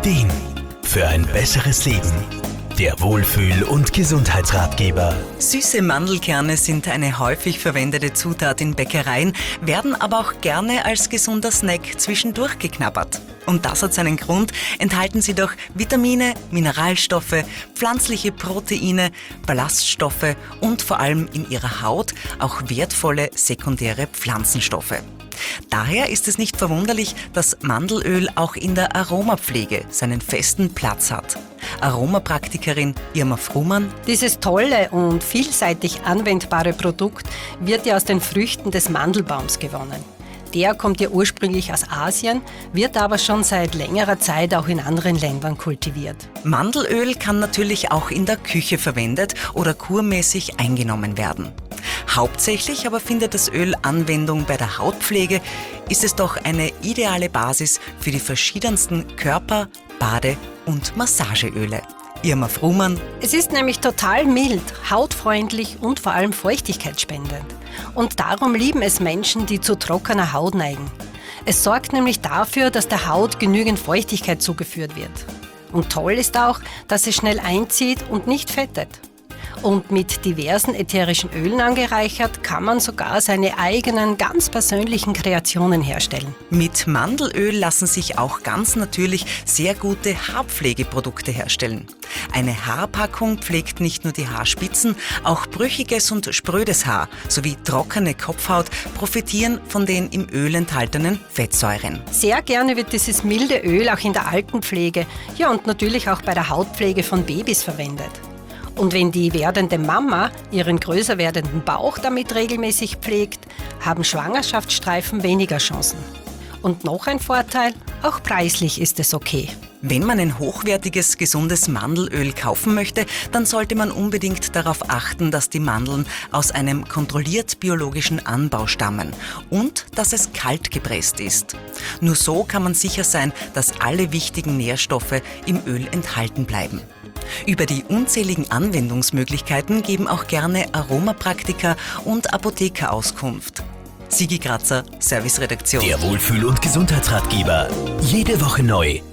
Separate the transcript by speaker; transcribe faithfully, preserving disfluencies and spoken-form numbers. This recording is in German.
Speaker 1: Ideen für ein besseres Leben. Der Wohlfühl- und Gesundheitsratgeber.
Speaker 2: Süße Mandelkerne sind eine häufig verwendete Zutat in Bäckereien, werden aber auch gerne als gesunder Snack zwischendurch geknabbert. Und das hat seinen Grund, enthalten sie doch Vitamine, Mineralstoffe, pflanzliche Proteine, Ballaststoffe und vor allem in ihrer Haut auch wertvolle sekundäre Pflanzenstoffe. Daher ist es nicht verwunderlich, dass Mandelöl auch in der Aromapflege seinen festen Platz hat. Aromapraktikerin Irma Frumann:
Speaker 3: Dieses tolle und vielseitig anwendbare Produkt wird ja aus den Früchten des Mandelbaums gewonnen. Der kommt ja ursprünglich aus Asien, wird aber schon seit längerer Zeit auch in anderen Ländern kultiviert.
Speaker 2: Mandelöl kann natürlich auch in der Küche verwendet oder kurmäßig eingenommen werden. Hauptsächlich aber findet das Öl Anwendung bei der Hautpflege, ist es doch eine ideale Basis für die verschiedensten Körper-, Bade- und Massageöle. Irma Frumann:
Speaker 3: Es ist nämlich total mild, hautfreundlich und vor allem feuchtigkeitsspendend. Und darum lieben es Menschen, die zu trockener Haut neigen. Es sorgt nämlich dafür, dass der Haut genügend Feuchtigkeit zugeführt wird. Und toll ist auch, dass es schnell einzieht und nicht fettet. Und mit diversen ätherischen Ölen angereichert, kann man sogar seine eigenen, ganz persönlichen Kreationen herstellen.
Speaker 2: Mit Mandelöl lassen sich auch ganz natürlich sehr gute Haarpflegeprodukte herstellen. Eine Haarpackung pflegt nicht nur die Haarspitzen, auch brüchiges und sprödes Haar sowie trockene Kopfhaut profitieren von den im Öl enthaltenen Fettsäuren.
Speaker 3: Sehr gerne wird dieses milde Öl auch in der Altenpflege, ja und natürlich auch bei der Hautpflege von Babys verwendet. Und wenn die werdende Mama ihren größer werdenden Bauch damit regelmäßig pflegt, haben Schwangerschaftsstreifen weniger Chancen. Und noch ein Vorteil, auch preislich ist es okay.
Speaker 2: Wenn man ein hochwertiges, gesundes Mandelöl kaufen möchte, dann sollte man unbedingt darauf achten, dass die Mandeln aus einem kontrolliert biologischen Anbau stammen und dass es kalt gepresst ist. Nur so kann man sicher sein, dass alle wichtigen Nährstoffe im Öl enthalten bleiben. Über die unzähligen Anwendungsmöglichkeiten geben auch gerne Aromapraktiker und Apotheker Auskunft. Sigi Kratzer, Serviceredaktion.
Speaker 1: Der Wohlfühl- und Gesundheitsratgeber. Jede Woche neu.